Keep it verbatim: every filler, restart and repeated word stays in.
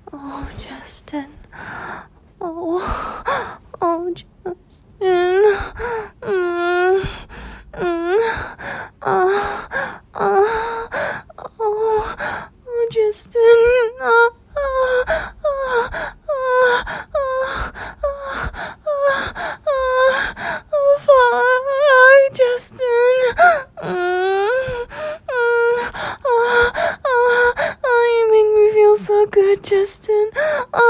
Oh, Justin. Oh, oh, Justin. Mm, mm, uh, uh, oh, oh, Justin. Uh, uh, uh, uh, uh, uh, uh, oh, fuck, Justin. Mm, mm, uh, uh, uh, you make me feel so good, Justin. Uh,